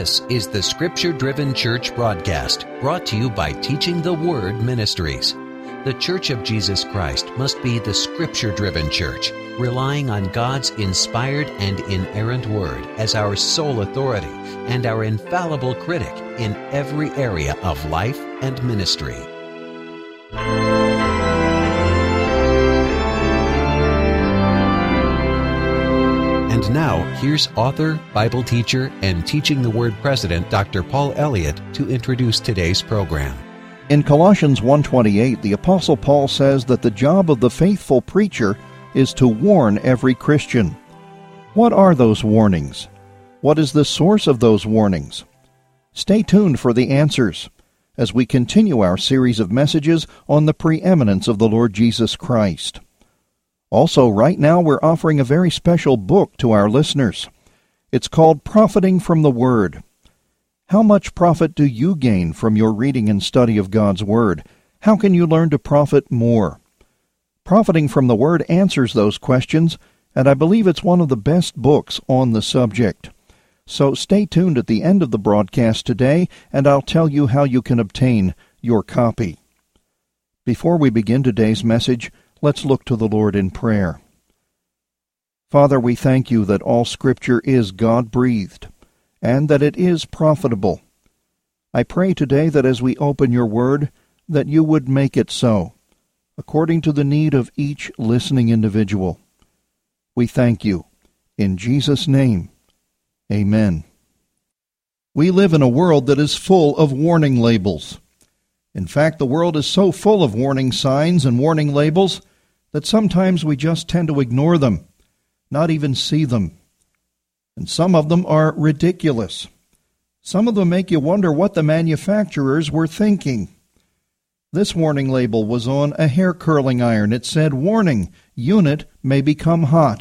This is the Scripture-Driven Church broadcast, brought to you by Teaching the Word Ministries. The Church of Jesus Christ must be the Scripture-Driven Church, relying on God's inspired and inerrant Word as our sole authority and our infallible critic in every area of life and ministry. And now, here's author, Bible teacher, and Teaching the Word president, Dr. Paul Elliott, to introduce today's program. In Colossians 1:28, the Apostle Paul says that the job of the faithful preacher is to warn every Christian. What are those warnings? What is the source of those warnings? Stay tuned for the answers as we continue our series of messages on the preeminence of the Lord Jesus Christ. Also, right now we're offering a very special book to our listeners. It's called Profiting from the Word. How much profit do you gain from your reading and study of God's Word? How can you learn to profit more? Profiting from the Word answers those questions, and I believe it's one of the best books on the subject. So stay tuned at the end of the broadcast today, and I'll tell you how you can obtain your copy. Before we begin today's message, let's look to the Lord in prayer. Father, we thank you that all Scripture is God-breathed, and that it is profitable. I pray today that as we open your word, that you would make it so, according to the need of each listening individual. We thank you. In Jesus' name, amen. We live in a world that is full of warning labels. In fact, the world is so full of warning signs and warning labels that sometimes we just tend to ignore them, not even see them. And some of them are ridiculous. Some of them make you wonder what the manufacturers were thinking. This warning label was on a hair curling iron. It said, "Warning, unit may become hot."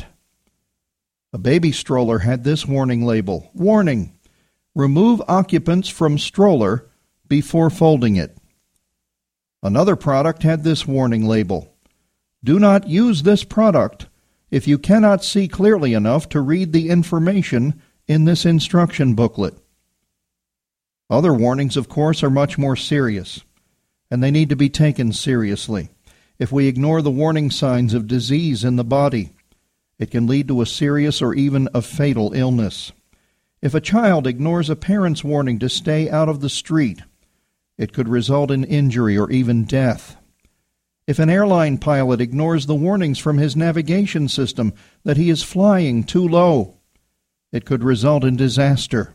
A baby stroller had this warning label, "Warning, remove occupants from stroller before folding it." Another product had this warning label, "Do not use this product if you cannot see clearly enough to read the information in this instruction booklet." Other warnings, of course, are much more serious, and they need to be taken seriously. If we ignore the warning signs of disease in the body, it can lead to a serious or even a fatal illness. If a child ignores a parent's warning to stay out of the street, it could result in injury or even death. If an airline pilot ignores the warnings from his navigation system that he is flying too low, it could result in disaster.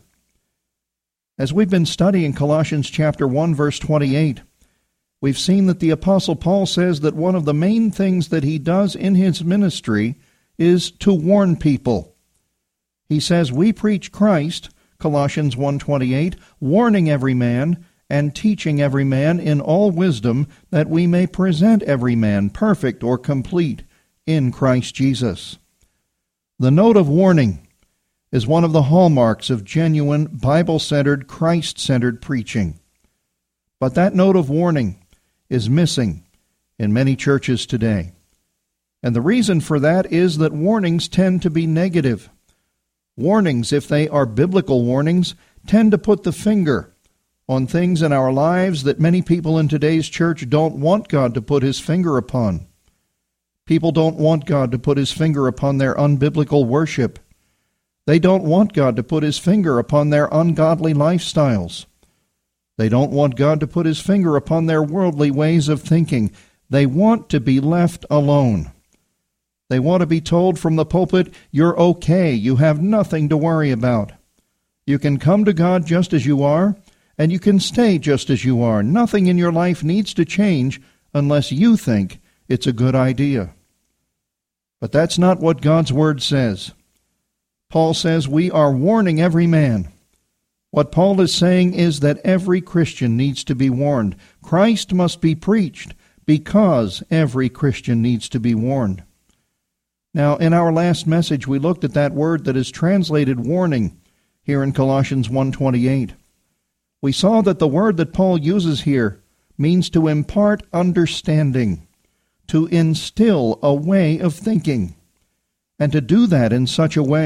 As we've been studying Colossians chapter 1, verse 28, we've seen that the Apostle Paul says that one of the main things that he does in his ministry is to warn people. He says, "We preach Christ," Colossians 1:28, "warning every man, and teaching every man in all wisdom, that we may present every man perfect or complete in Christ Jesus." The note of warning is one of the hallmarks of genuine Bible-centered, Christ-centered preaching. But that note of warning is missing in many churches today. And the reason for that is that warnings tend to be negative. Warnings, if they are biblical warnings, tend to put the finger on things in our lives that many people in today's church don't want God to put his finger upon. People don't want God to put his finger upon their unbiblical worship. They don't want God to put his finger upon their ungodly lifestyles. They don't want God to put his finger upon their worldly ways of thinking. They want to be left alone. They want to be told from the pulpit, "You're okay, you have nothing to worry about. You can come to God just as you are, and you can stay just as you are. Nothing in your life needs to change unless you think it's a good idea." But that's not what God's Word says. Paul says we are warning every man. What Paul is saying is that every Christian needs to be warned. Christ must be preached because every Christian needs to be warned. Now, in our last message, we looked at that word that is translated warning here in Colossians 1:28. We saw that the word that Paul uses here means to impart understanding, to instill a way of thinking, and to do that in such a way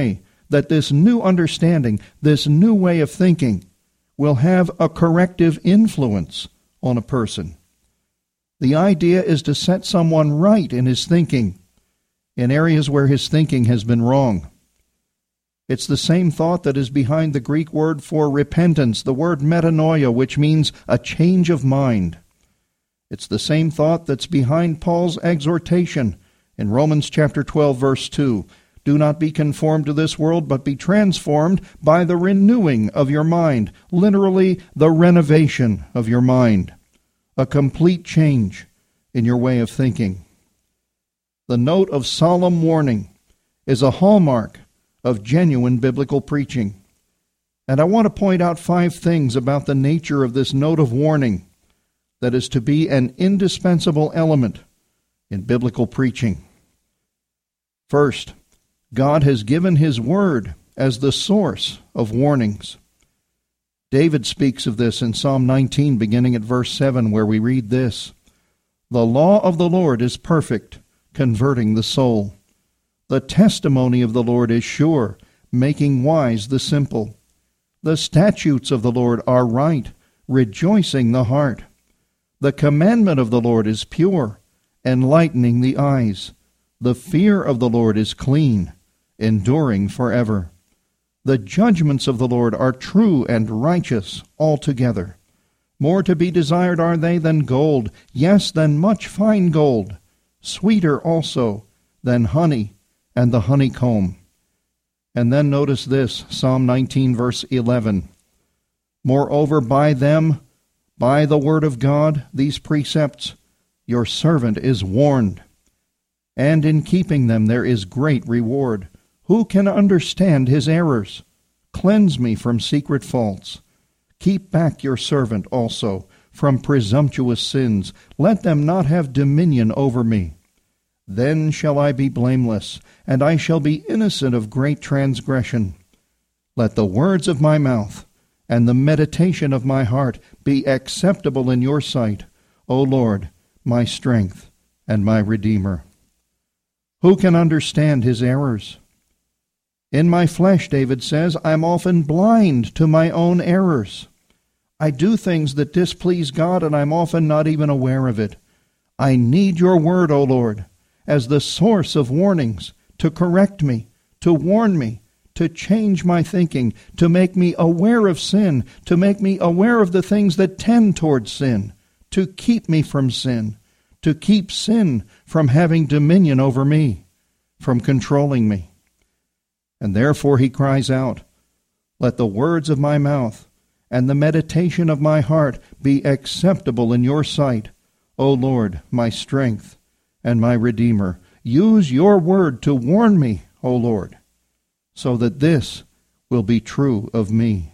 that this new understanding, this new way of thinking, will have a corrective influence on a person. The idea is to set someone right in his thinking, in areas where his thinking has been wrong. It's the same thought that is behind the Greek word for repentance, the word metanoia, which means a change of mind. It's the same thought that's behind Paul's exhortation in Romans chapter 12, verse 2. Do not be conformed to this world, but be transformed by the renewing of your mind. Literally, the renovation of your mind. A complete change in your way of thinking. The note of solemn warning is a hallmark of genuine biblical preaching. And I want to point out 5 things about the nature of this note of warning that is to be an indispensable element in biblical preaching. First, God has given His Word as the source of warnings. David speaks of this in Psalm 19, beginning at verse 7, where we read this: The law of the Lord is perfect, converting the soul. The testimony of the Lord is sure, making wise the simple. The statutes of the Lord are right, rejoicing the heart. The commandment of the Lord is pure, enlightening the eyes. The fear of the Lord is clean, enduring forever. The judgments of the Lord are true and righteous altogether. More to be desired are they than gold, yes, than much fine gold, sweeter also than honey and the honeycomb. And then notice this, Psalm 19, verse 11. Moreover, by them, by the word of God, these precepts, your servant is warned. And in keeping them there is great reward. Who can understand his errors? Cleanse me from secret faults. Keep back your servant also from presumptuous sins. Let them not have dominion over me. Then shall I be blameless, and I shall be innocent of great transgression. Let the words of my mouth and the meditation of my heart be acceptable in your sight, O Lord, my strength and my Redeemer. Who can understand his errors? In my flesh, David says, I'm often blind to my own errors. I do things that displease God, and I'm often not even aware of it. I need your word, O Lord, as the source of warnings, to correct me, to warn me, to change my thinking, to make me aware of sin, to make me aware of the things that tend towards sin, to keep me from sin, to keep sin from having dominion over me, from controlling me. And therefore he cries out, let the words of my mouth and the meditation of my heart be acceptable in your sight, O Lord, my strength and my Redeemer. Use your word to warn me, O Lord, so that this will be true of me.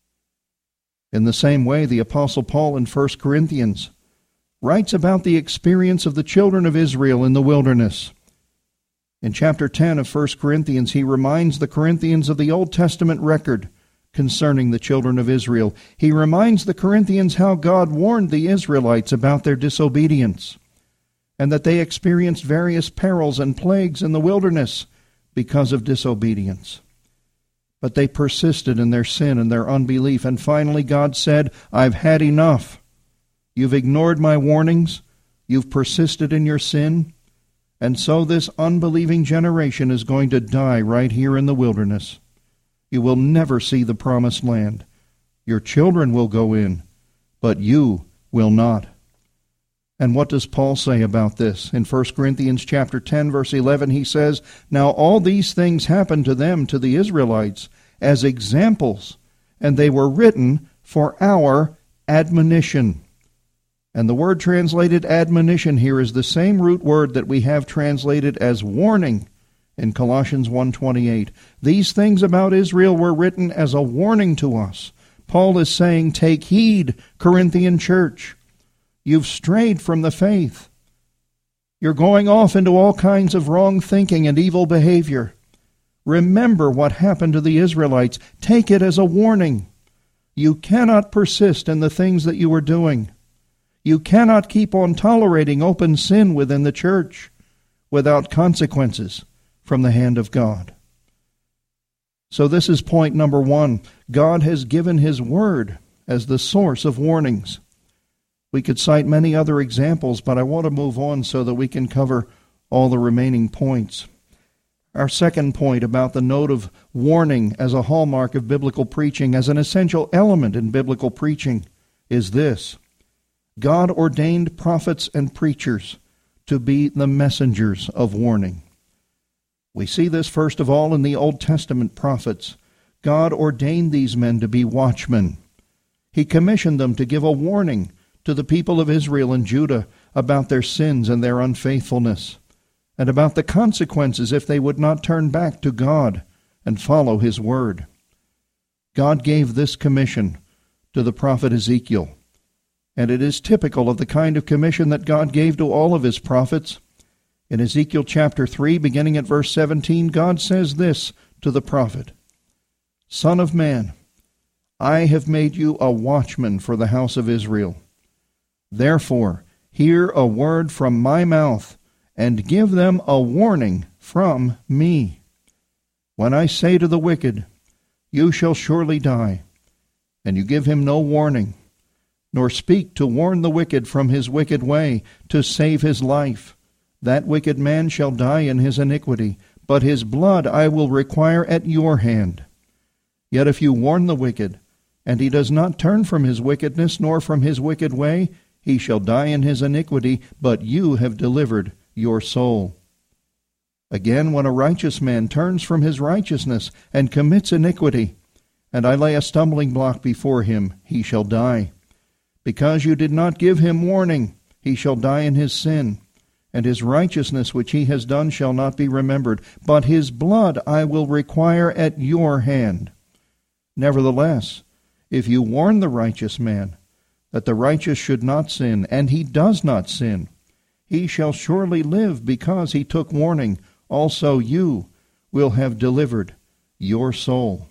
In the same way, the Apostle Paul in 1 Corinthians writes about the experience of the children of Israel in the wilderness. In chapter 10 of 1 Corinthians, he reminds the Corinthians of the Old Testament record concerning the children of Israel. He reminds the Corinthians how God warned the Israelites about their disobedience, and that they experienced various perils and plagues in the wilderness because of disobedience. But they persisted in their sin and their unbelief, and finally God said, I've had enough. You've ignored my warnings. You've persisted in your sin. And so this unbelieving generation is going to die right here in the wilderness. You will never see the promised land. Your children will go in, but you will not. And what does Paul say about this? In 1 Corinthians chapter 10, verse 11, he says, Now all these things happened to them, to the Israelites, as examples, and they were written for our admonition. And the word translated admonition here is the same root word that we have translated as warning in Colossians 1:28. These things about Israel were written as a warning to us. Paul is saying, take heed, Corinthian church. You've strayed from the faith. You're going off into all kinds of wrong thinking and evil behavior. Remember what happened to the Israelites. Take it as a warning. You cannot persist in the things that you were doing. You cannot keep on tolerating open sin within the church without consequences from the hand of God. So this is point number one. God has given His Word as the source of warnings. We could cite many other examples, but I want to move on so that we can cover all the remaining points. Our second point about the note of warning as a hallmark of biblical preaching, as an essential element in biblical preaching, is this: God ordained prophets and preachers to be the messengers of warning. We see this first of all in the Old Testament prophets. God ordained these men to be watchmen. He commissioned them to give a warning to the people of Israel and Judah about their sins and their unfaithfulness, and about the consequences if they would not turn back to God and follow His word. God gave this commission to the prophet Ezekiel, and it is typical of the kind of commission that God gave to all of His prophets. In Ezekiel chapter 3, beginning at verse 17, God says this to the prophet: Son of man, I have made you a watchman for the house of Israel. Therefore, hear a word from my mouth, and give them a warning from me. When I say to the wicked, You shall surely die, and you give him no warning, nor speak to warn the wicked from his wicked way, to save his life, that wicked man shall die in his iniquity, but his blood I will require at your hand. Yet if you warn the wicked, and he does not turn from his wickedness nor from his wicked way, he shall die in his iniquity, but you have delivered your soul. Again, when a righteous man turns from his righteousness and commits iniquity, and I lay a stumbling block before him, he shall die. Because you did not give him warning, he shall die in his sin, and his righteousness which he has done shall not be remembered, but his blood I will require at your hand. Nevertheless, if you warn the righteous man that the righteous should not sin, and he does not sin, he shall surely live because he took warning. Also you will have delivered your soul.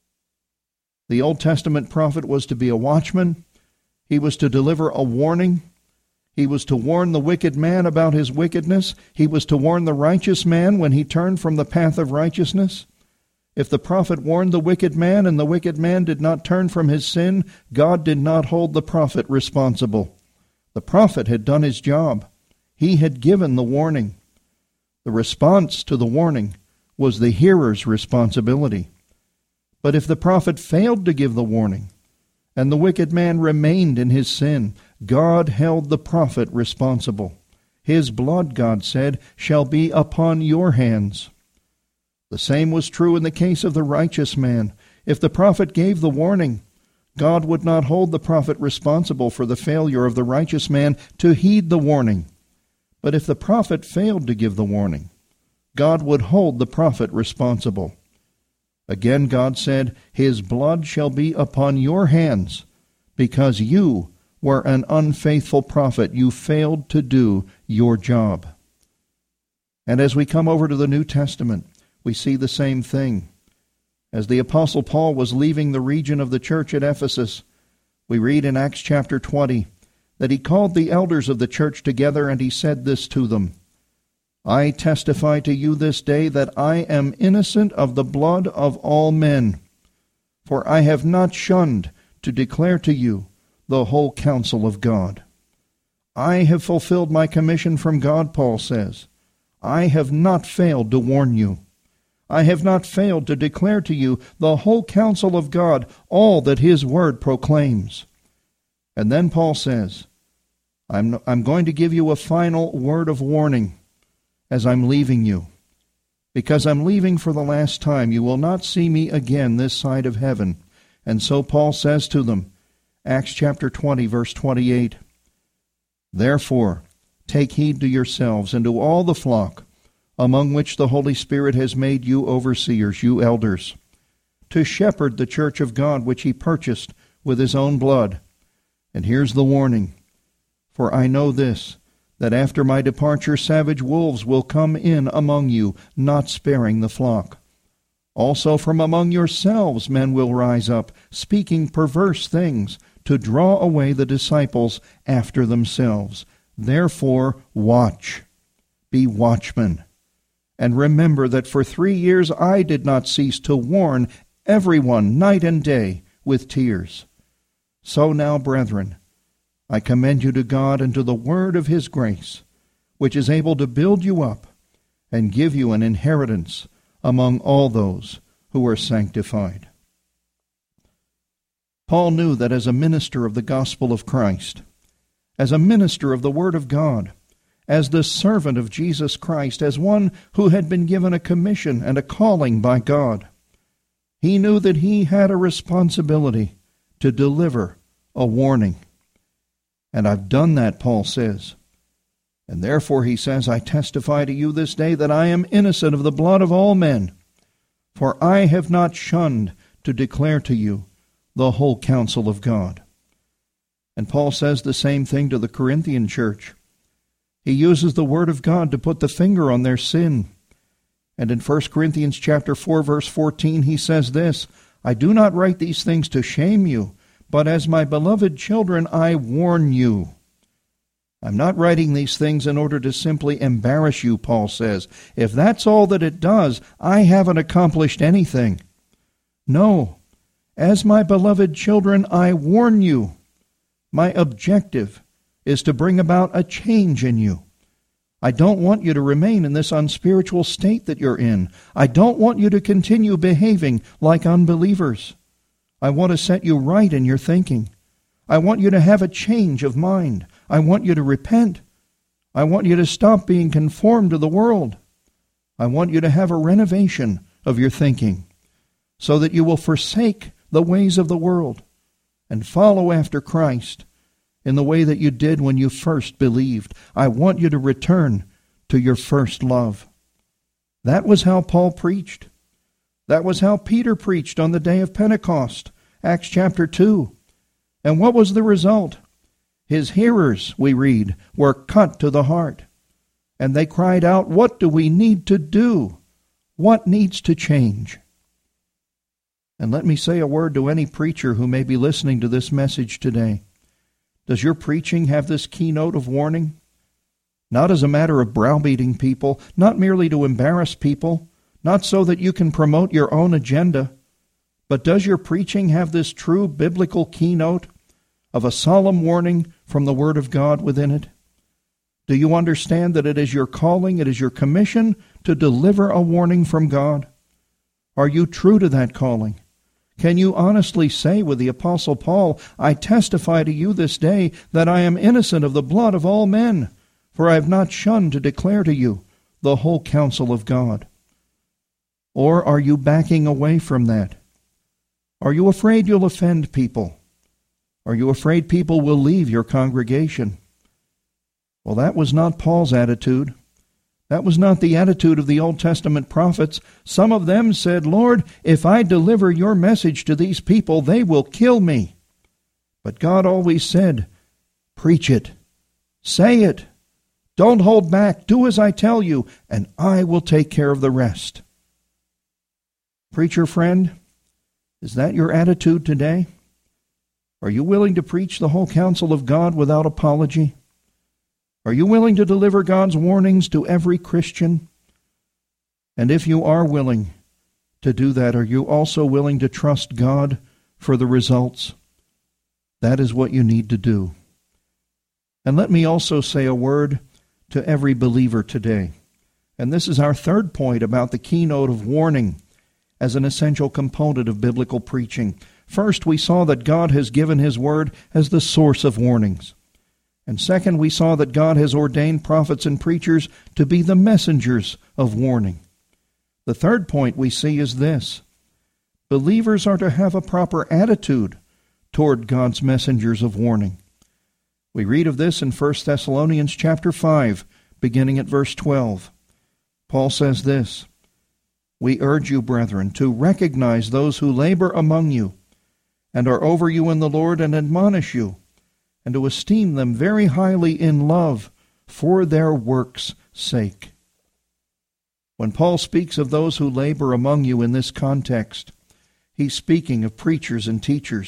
The Old Testament prophet was to be a watchman. He was to deliver a warning. He was to warn the wicked man about his wickedness. He was to warn the righteous man when he turned from the path of righteousness. If the prophet warned the wicked man and the wicked man did not turn from his sin, God did not hold the prophet responsible. The prophet had done his job. He had given the warning. The response to the warning was the hearer's responsibility. But if the prophet failed to give the warning, and the wicked man remained in his sin, God held the prophet responsible. His blood, God said, shall be upon your hands. The same was true in the case of the righteous man. If the prophet gave the warning, God would not hold the prophet responsible for the failure of the righteous man to heed the warning. But if the prophet failed to give the warning, God would hold the prophet responsible. Again God said, His blood shall be upon your hands, because you were an unfaithful prophet. You failed to do your job. And as we come over to the New Testament, we see the same thing. As the Apostle Paul was leaving the region of the church at Ephesus, we read in Acts chapter 20 that he called the elders of the church together and he said this to them: I testify to you this day that I am innocent of the blood of all men, for I have not shunned to declare to you the whole counsel of God. I have fulfilled my commission from God, Paul says. I have not failed to warn you. I have not failed to declare to you the whole counsel of God, all that His word proclaims. And then Paul says, I'm going to give you a final word of warning as I'm leaving you. Because I'm leaving for the last time, you will not see me again this side of heaven. And so Paul says to them, Acts chapter 20, verse 28, Therefore, take heed to yourselves and to all the flock, among which the Holy Spirit has made you overseers, you elders, to shepherd the church of God which He purchased with His own blood. And here's the warning: For I know this, that after my departure savage wolves will come in among you, not sparing the flock. Also from among yourselves men will rise up, speaking perverse things, to draw away the disciples after themselves. Therefore watch, be watchmen, And remember that for 3 years I did not cease to warn everyone night and day with tears. So now, brethren, I commend you to God and to the word of his grace, which is able to build you up and give you an inheritance among all those who are sanctified. Paul knew that as a minister of the gospel of Christ, as a minister of the word of God, as the servant of Jesus Christ, as one who had been given a commission and a calling by God, he knew that he had a responsibility to deliver a warning. And I've done that, Paul says. And therefore, he says, I testify to you this day that I am innocent of the blood of all men, for I have not shunned to declare to you the whole counsel of God. And Paul says the same thing to the Corinthian church. He uses the word of God to put the finger on their sin. And in 1 Corinthians chapter 4, verse 14, he says this, I do not write these things to shame you, but as my beloved children, I warn you. I'm not writing these things in order to simply embarrass you, Paul says. If that's all that it does, I haven't accomplished anything. No, as my beloved children, I warn you. My objective is to bring about a change in you. I don't want you to remain in this unspiritual state that you're in. I don't want you to continue behaving like unbelievers. I want to set you right in your thinking. I want you to have a change of mind. I want you to repent. I want you to stop being conformed to the world. I want you to have a renovation of your thinking so that you will forsake the ways of the world and follow after Christ in the way that you did when you first believed. I want you to return to your first love. That was how Paul preached. That was how Peter preached on the day of Pentecost, Acts chapter 2. And what was the result? His hearers, we read, were cut to the heart. And they cried out, what do we need to do? What needs to change? And let me say a word to any preacher who may be listening to this message today. Does your preaching have this keynote of warning? Not as a matter of browbeating people, not merely to embarrass people, not so that you can promote your own agenda, but does your preaching have this true biblical keynote of a solemn warning from the Word of God within it? Do you understand that it is your calling, it is your commission to deliver a warning from God? Are you true to that calling? Can you honestly say with the Apostle Paul, I testify to you this day that I am innocent of the blood of all men, for I have not shunned to declare to you the whole counsel of God? Or are you backing away from that? Are you afraid you'll offend people? Are you afraid people will leave your congregation? Well, that was not Paul's attitude. That was not the attitude of the Old Testament prophets. Some of them said, Lord, if I deliver your message to these people, they will kill me. But God always said, preach it. Say it. Don't hold back. Do as I tell you, and I will take care of the rest. Preacher friend, is that your attitude today? Are you willing to preach the whole counsel of God without apology? Are you willing to deliver God's warnings to every Christian? And if you are willing to do that, are you also willing to trust God for the results? That is what you need to do. And let me also say a word to every believer today. And this is our third point about the keynote of warning as an essential component of biblical preaching. First, we saw that God has given His Word as the source of warnings. And second, we saw that God has ordained prophets and preachers to be the messengers of warning. The third point we see is this: believers are to have a proper attitude toward God's messengers of warning. We read of this in 1 Thessalonians chapter 5, beginning at verse 12. Paul says this, "We urge you, brethren, to recognize those who labor among you and are over you in the Lord and admonish you, and to esteem them very highly in love for their works' sake." When Paul speaks of those who labor among you in this context, he's speaking of preachers and teachers.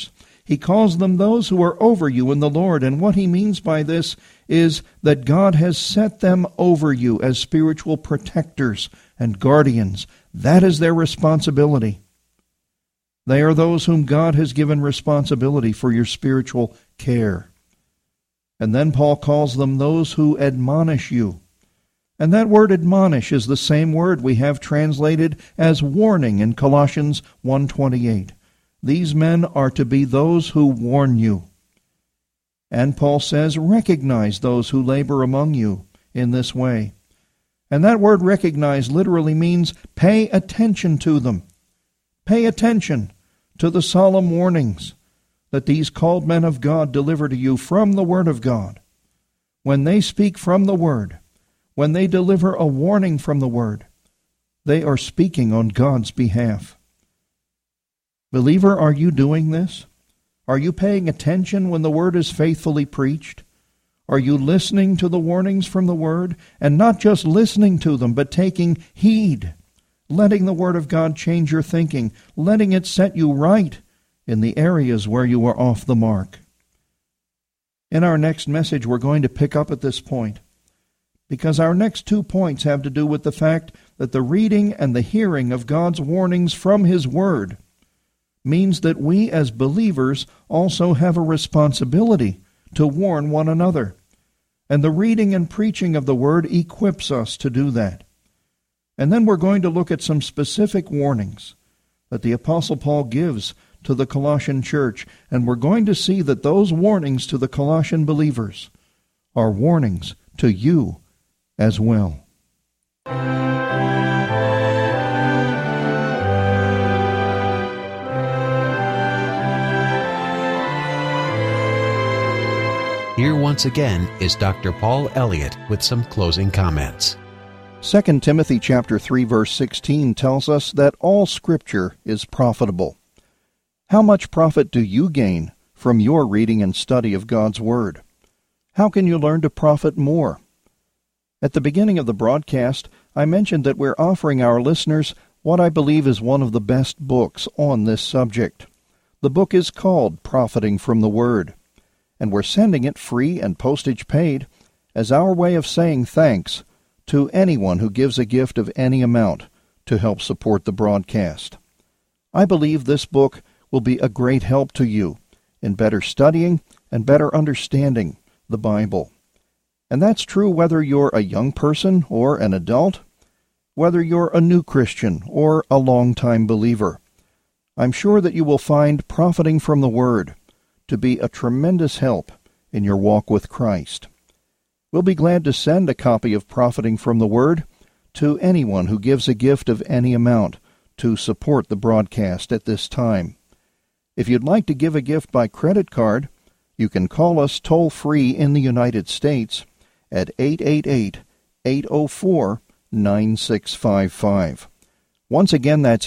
He calls them those who are over you in the Lord, and what he means by this is that God has set them over you as spiritual protectors and guardians. That is their responsibility. They are those whom God has given responsibility for your spiritual care. And then Paul calls them those who admonish you. And that word admonish is the same word we have translated as warning in Colossians 1:28. These men are to be those who warn you. And Paul says, recognize those who labor among you in this way. And that word recognize literally means pay attention to them. Pay attention to the solemn warnings that these called men of God deliver to you from the Word of God. When they speak from the Word, when they deliver a warning from the Word, they are speaking on God's behalf. Believer, are you doing this? Are you paying attention when the Word is faithfully preached? Are you listening to the warnings from the Word, and not just listening to them, but taking heed, letting the Word of God change your thinking, letting it set you right in the areas where you are off the mark? In our next message, we're going to pick up at this point, because our next 2 points have to do with the fact that the reading and the hearing of God's warnings from His Word means that we as believers also have a responsibility to warn one another. And the reading and preaching of the Word equips us to do that. And then we're going to look at some specific warnings that the Apostle Paul gives to the Colossian church, and we're going to see that those warnings to the Colossian believers are warnings to you as well. Here once again is Dr. Paul Elliott with some closing comments. 2 Timothy chapter 3 verse 16 tells us that all Scripture is profitable. How much profit do you gain from your reading and study of God's Word? How can you learn to profit more? At the beginning of the broadcast, I mentioned that we're offering our listeners what I believe is one of the best books on this subject. The book is called Profiting from the Word, and we're sending it free and postage paid as our way of saying thanks to anyone who gives a gift of any amount to help support the broadcast. I believe this book will be a great help to you in better studying and better understanding the Bible. And that's true whether you're a young person or an adult, whether you're a new Christian or a long-time believer. I'm sure that you will find Profiting from the Word to be a tremendous help in your walk with Christ. We'll be glad to send a copy of Profiting from the Word to anyone who gives a gift of any amount to support the broadcast at this time. If you'd like to give a gift by credit card, you can call us toll-free in the United States at 888-804-9655. Once again, that's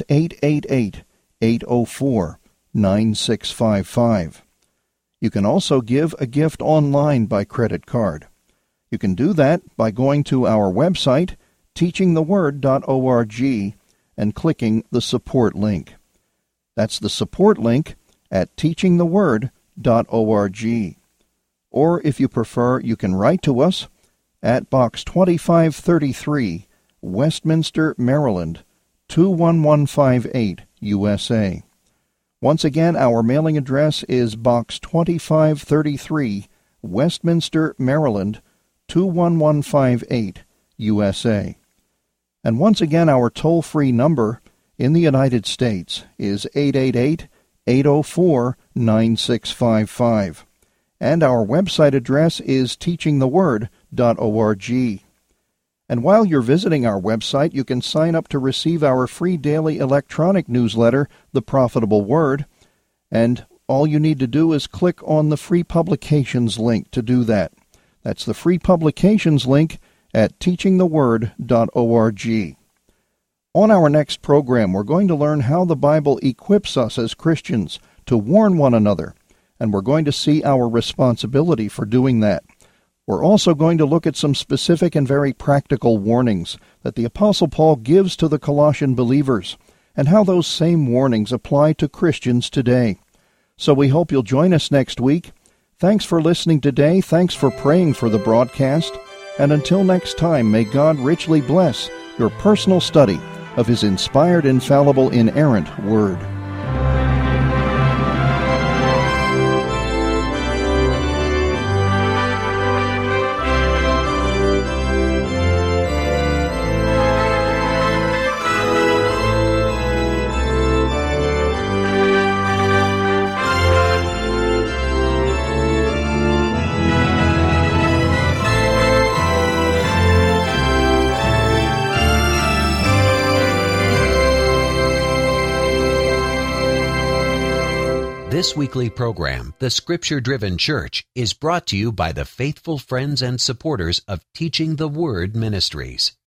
888-804-9655. You can also give a gift online by credit card. You can do that by going to our website, teachingtheword.org, and clicking the support link. That's the support link at teachingtheword.org. Or if you prefer, you can write to us at Box 2533, Westminster, Maryland, 21158, USA. Once again, our mailing address is Box 2533, Westminster, Maryland, 21158, USA. And once again, our toll-free number in the United States is 888-804-9655. And our website address is teachingtheword.org. And while you're visiting our website, you can sign up to receive our free daily electronic newsletter, The Profitable Word, and all you need to do is click on the free publications link to do that. That's the free publications link at teachingtheword.org. On our next program, we're going to learn how the Bible equips us as Christians to warn one another, and we're going to see our responsibility for doing that. We're also going to look at some specific and very practical warnings that the Apostle Paul gives to the Colossian believers, and how those same warnings apply to Christians today. So we hope you'll join us next week. Thanks for listening today. Thanks for praying for the broadcast. And until next time, may God richly bless your personal study of His inspired, infallible, inerrant Word. This weekly program, The Scripture-Driven Church, is brought to you by the faithful friends and supporters of Teaching the Word Ministries.